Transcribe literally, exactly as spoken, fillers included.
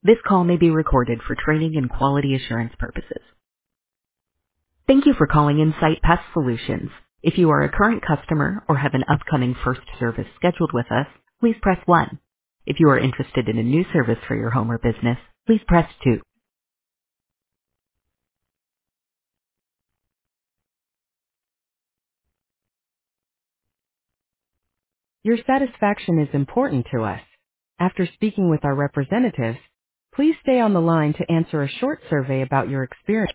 This call may be recorded for training and quality assurance purposes. Thank you for calling Insight Pest Solutions. If you are a current customer or have an upcoming first service scheduled with us, please press one. If you are interested in a new service for your home or business, please press two. Your satisfaction is important to us. After speaking with our representatives, please stay on the line to answer a short survey about your experience.